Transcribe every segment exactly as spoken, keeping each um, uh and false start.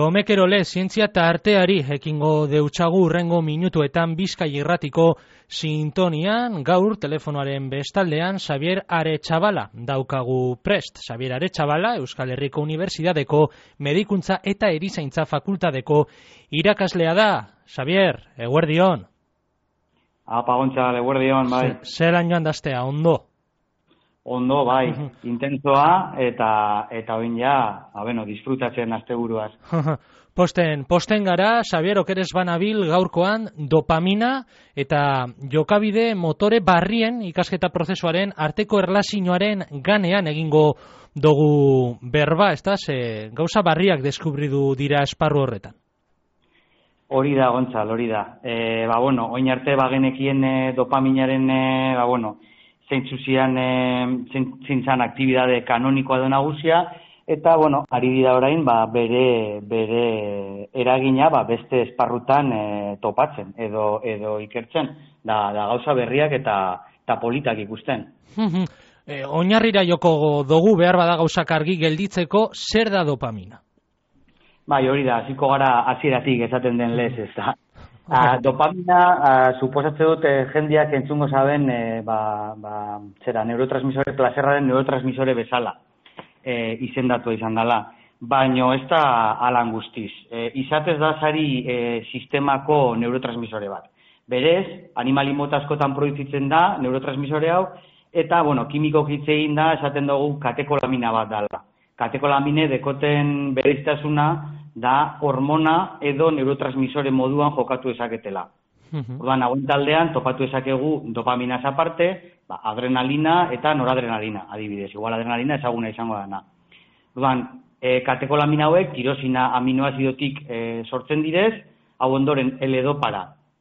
Omekerole, zientzia eta arteari ekingo deutsagu urrengo minutuetan Bizkai Irratiko sintonian, gaur telefonoaren bestaldean Xabier Aretxabala daukagu prest. Xabier Aretxabala, Euskal Herriko Unibertsitateko Medikuntza eta Erizaintza Fakultateko irakaslea da. Xabier, eguerdion. Apa, Gontzal, eguerdion, bai. Zeran joan daztea, ondo? Ondo, bai, intensoa eta eta oin ja, ba, bueno, disfrutatzen asteburuaz. Posten, posten gara, Xabier, okeres banabil gaurkoan dopamina eta jokabide motore barrien ikasketa prozesuaren arteko erlazioaren ganean egingo dugu berba, ez da, ze gauza barriak deskubridu dira esparru horretan. Hori da, Gontzal, hori da. E, ba, bueno, oin arte bagenekien e, dopaminaren, e, ba, bueno, zeintzu zian e, zintzan aktibidade kanonikoa da nagusia, eta, bueno, ari dira orain, ba, bere, bere eragina, ba, beste esparrutan e, topatzen, edo, edo ikertzen, da, da gauza berriak eta, eta politak ikusten. e, oinarrira joko dugu behar bada gauzak argi gelditzeko, zer da dopamina? Bai, hori da, hasiko gara hasieratik esaten den lez, ez da. A, dopamina, a, suposatze dut eh, jendeak entzungo zaben eh, ba, ba, zera, neurotransmisore, plazerraren neurotransmisore bezala eh, izendatu izan dela. Baino ez da alan guztiz. Eh, izatez da sari eh, sistemako neurotransmisore bat. Berez, animali mota askotan produzitzen da neurotransmisore hau, eta, bueno, kimiko hitzein da esaten dugu katekolamina bat dela. Katekolamine dekoten bereiztasuna da hormona edo neurotransmisore moduan jokatu ezaketela. Orduan, hauen taldean topatu ezakegu dopaminaz aparte, ba, adrenalina eta noradrenalina, adibidez. Igual adrenalina ezaguna izango dana. Orduan, e, katekolamina hauek tirosina aminoazidotik e, sortzen direz, hau ondoren L-dopara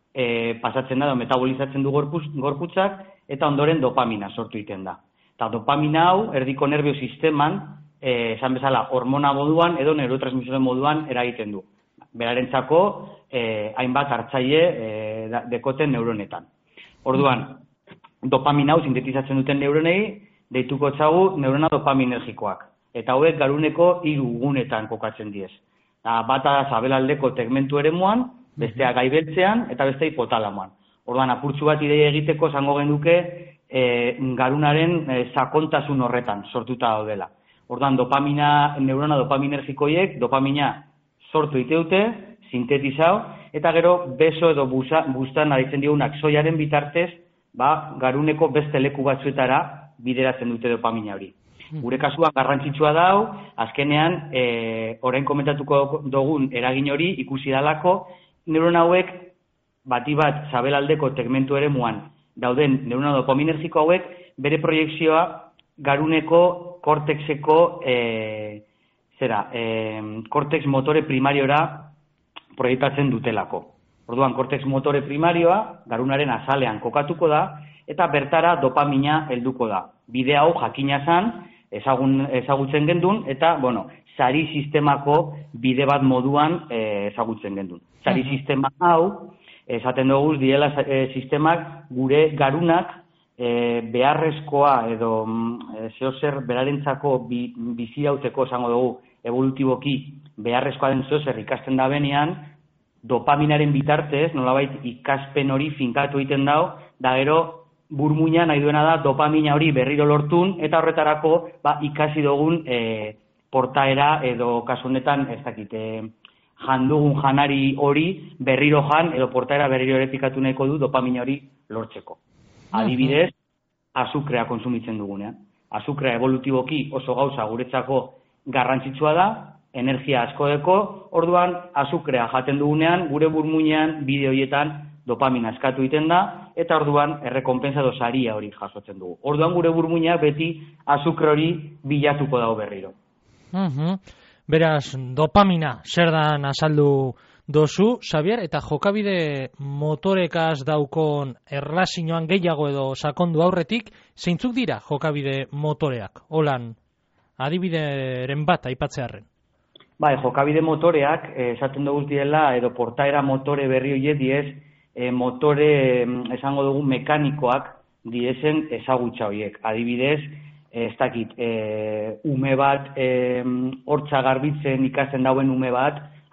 e, pasatzen da, metabolizatzen du gorpuz, gorputzak, eta ondoren dopamina sortu egiten da. Eta dopamina hau, erdiko nervio sisteman, Eh, esan bezala, hormona moduan edo neurotransmisore moduan eragiten du. Berarentzako eh, hainbat hartzaile eh, dekoten neuronetan. Orduan, dopamina hau sintetizatzen duten neuronei deituko txagu neurona dopaminergikoak. Eta hauek garuneko hiru gunetan kokatzen diez. Da, bata sabelaldeko tegmentu eremuan, bestea gaibeltzean eta bestea hipotalamoan. Orduan, apurtxu bat ideia egiteko zango genuke eh, garunaren eh, sakontasun horretan sortuta daudela. Orduan, dopamina, neurona dopaminergikoiek, dopamina sortu iteute, sintetizau, eta gero beso edo busa, bustan aditzen digunak soiaren bitartez, ba, garuneko beste leku batzuetara bideratzen dute dopamina hori. Gure kasuan garrantzitsua dau, azkenean, e, orain komentatuko dugun eragin hori ikusi dalako, neurona hauek, bati bat sabelaldeko tegmentu eremuan dauden neurona dopaminergiko hauek, bere proiekzioa garuneko kortexeko e, zera, e, kortex motore primariora proiektatzen dutelako. Orduan, kortex motore primarioa garunaren azalean kokatuko da eta bertara dopamina helduko da. Bide hau jakina zan, ezagun, ezagutzen gendun eta, bueno, sari sistemako bide bat moduan e, ezagutzen gendun. Sari uh-huh. sistema hau, esaten dugu diela e, sistemak gure garunak E, beharrezkoa edo e, zeozer berarentzako bi, bizirauteko esango dugu evolutiboki beharrezkoa den zeozer ikasten da benean, dopaminaren bitartez, nolabait ikaspen hori finkatu egiten dau, da gero burmuina nahi duena da dopamina hori berriro lortun, eta horretarako ba, ikasi dugun e, portaera edo kasu honetan ez dakit, e, jandugun janari hori berriro jan edo portaera berriro errepikatu nahiko du dopamina hori lortzeko. Adibidez, azukrea konsumitzen dugunean. Azukrea evolutiboki oso gauza guretzako garrantzitsua da, energia asko deko, orduan azukrea jaten dugunean, gure burmuinean, bide horietan dopamina eskatu egiten da, eta orduan errekonpensa edo saria hori jasotzen dugu. Orduan gure burmuineak beti azukre hori bilatuko dago berriro. Uh-huh. Beraz, dopamina, zer dan azaldu dozu, Xabier, eta jokabide motorekaz daukon erlazioan gehiago edo sakondu aurretik, zeintzuk dira jokabide motoreak? Holan, adibideren bat aipatzearren. Bai, jokabide motoreak, esaten dugu diela, edo portaera motore berri horiek diez, e, motore, esango dugu, mekanikoak diezen ezagutza horiek. Adibidez, ez dakit, e, ume bat, e, hortza garbitzen ikasten dauen ume bat,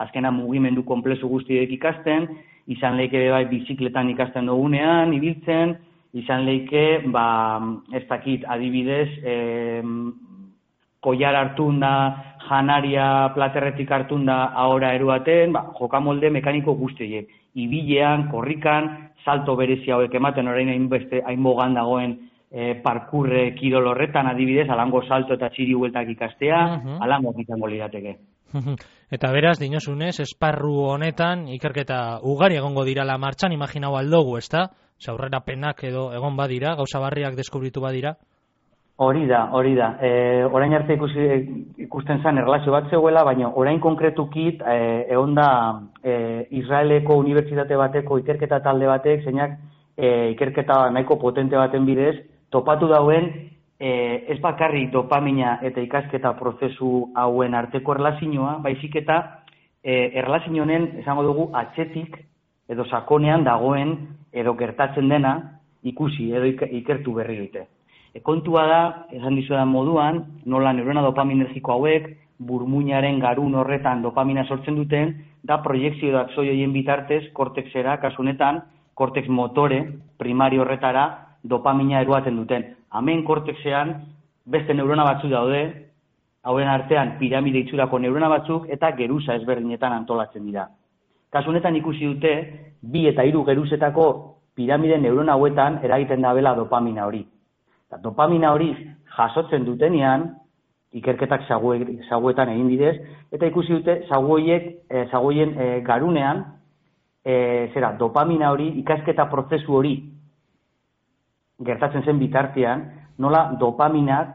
azkena mugimendu konplexu guztiek ikasten, izan leike bai bizikletan ikasten dugunean, ibiltzen, izan leike, ba, ez dakit, adibidez, eh, koiar hartun da, janaria platerretik hartun da, ahora eruaten, ba, jokamolde mekaniko guztiek. Ibilean, korrikan, salto berezi hauek ematen, orain hainbeste, hainbogan dagoen e, parkurre kirol horretan, adibidez, alango salto eta txiri hueltak ikastea, uh -huh. alango izango lirateke. Eta beraz, dinozunez, esparru honetan, ikerketa ugari egongo dirala martxan, imaginau aldogu, ezta? Zaurrera penak edo egon badira, gauza barriak deskubritu badira? Hori da, hori da. E, orain arte ikusi, ikusten zen erlazio bat zegoela, baina orain konkretukit e, egon da e, Israeleko unibertsitate bateko ikerketa talde batek, zeinak e, ikerketa nahiko potente baten bidez, topatu dauen e, ez bakarrik dopamina eta ikasketa prozesu hauen arteko erlazioa, baizik eta e, erlazio honen, esango dugu, atzetik edo sakonean dagoen edo gertatzen dena ikusi edo ikertu berri dute. E, kontua da, esan dizuedan moduan, nola neurona dopaminergiko hauek, burmuinaren garun horretan dopamina sortzen duten, da proiekzio da zoioien bitartez, kortexera, kasunetan, kortex motore, primari horretara, dopamina eruaten duten. Hemen kortexean, beste neurona batzuk daude, hauen artean piramide itxurako neurona batzuk, eta geruza ezberdinetan antolatzen dira. Kasunetan ikusi dute, bi eta hiru geruzetako piramide neurona hauetan eragiten dabela dopamina hori. Dopamina hori jasotzen dutenean, ikerketak zaguetan egin bidez, eta ikusi dute zaguoiek, e, zaguoien e, garunean, e, zera, dopamina hori, ikasketa prozesu hori gertatzen zen bitartean, nola dopaminak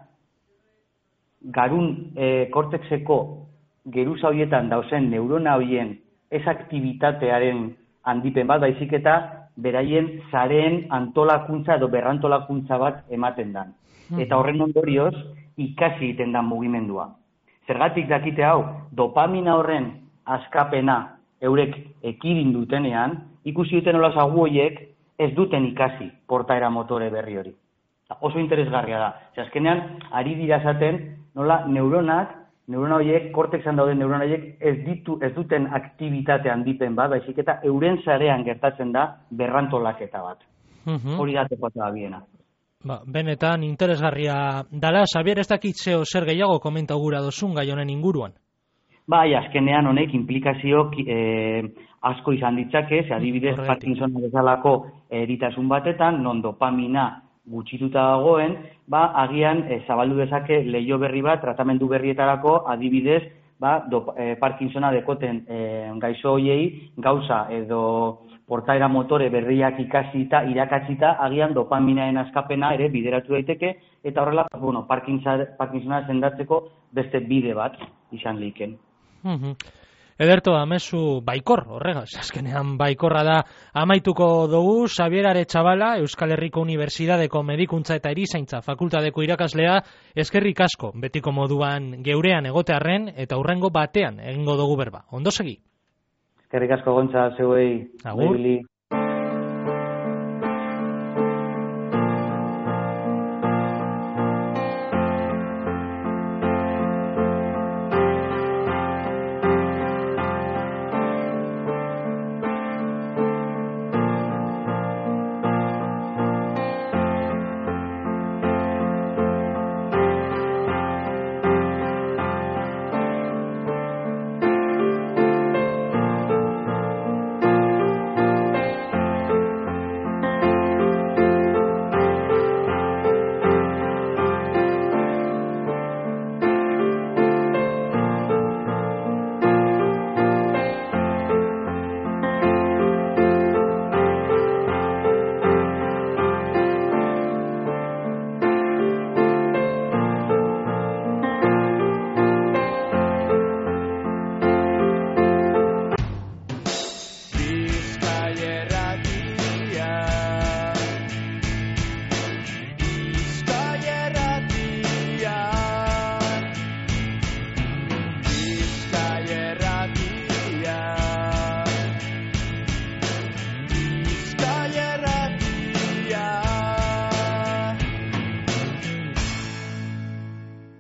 garun e, kortexeko geruza horietan dauzen neurona horien ez aktibitatearen handipen bat, baizik eta beraien zareen antolakuntza edo berrantolakuntza bat ematen dan. Eta horren ondorioz, ikasi egiten dan mugimendua. Zergatik dakite hau, dopamina horren askapena eurek ekidin dutenean, ikusi duten nola zagu horiek ez duten ikasi portaera motore berri hori. Oso interesgarria da. Ze azkenean, ari dira esaten nola neuronak, neurona horiek, kortexan dauden neurona horiek ez ditu, ez duten aktibitate handipen bat, baizik eta euren sarean gertatzen da berrantolaketa bat. Uh-huh. Hori da topatu da biena. Ba, benetan interesgarria dala, Xabier, ez dakit zeo zer gehiago komenta gura dozun gai honen inguruan? Bai, azkenean honek implikazio eh, asko izan ditzake, ze adibidez Parkinson bezalako eritasun batetan, non dopamina gutxituta dagoen, ba, agian e, zabaldu dezake leio berri bat, tratamendu berrietarako, adibidez, ba, do, e, Parkinsona dekoten e, gaixo hoiei, gauza edo portaera motore berriak ikasita, irakatsita, agian dopaminaen askapena ere bideratu daiteke, eta horrela, bueno, Parkinsona sendatzeko beste bide bat izan leiken. Uh-huh. Ederto, amezu baikor, horregaz, azkenean baikorra da amaituko dugu, Xabier Aretxabala, Euskal Herriko Unibertsitateko Medikuntza eta Erizaintza Fakultateko irakaslea, eskerrik asko, betiko moduan geurean egotearren, eta hurrengo batean egingo dugu berba. Ondo segi? Eskerrik asko, Gontza, zeuei. Agur.